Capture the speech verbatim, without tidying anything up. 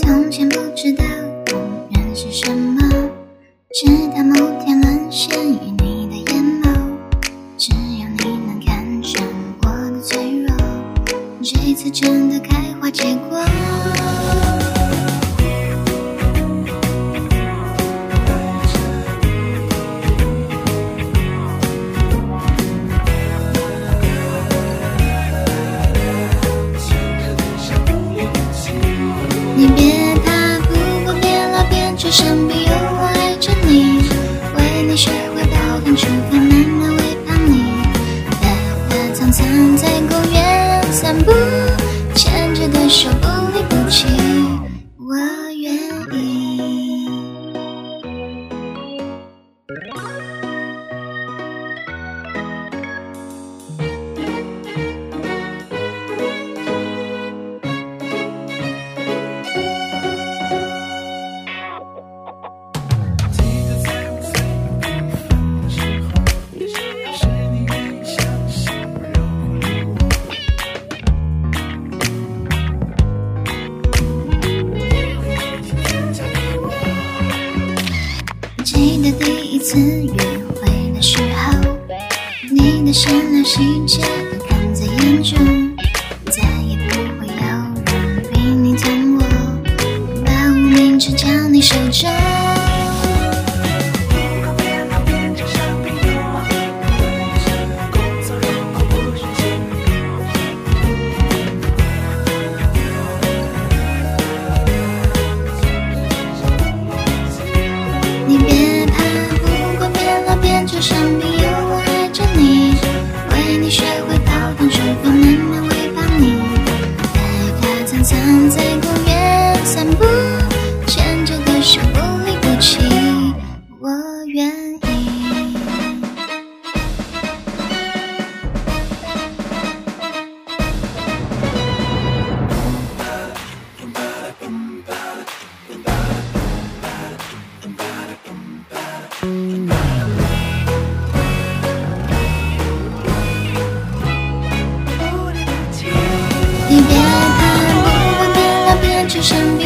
从前不知道永远是什么，直到某天沦陷于你的眼眸，只有你能看穿我的脆弱，这次真的开花结果。你别怕，不过变老变成生病，有我爱着你，为你学会抱团出发，慢慢为伴你，打打苍苍在公园散步，牵着的手不离不弃，我愿意。记得第一次约会的时候，你的善良细节都看在眼中，再也不会有人比你疼我，把无名指交你手中。你别怕，不过变老变成生病，有我爱着你，为你学会抱团出发，慢慢为伴你，打打苍苍在公园散步，牵着的手不离不弃，我愿意。你别怕，不过变老变成生病，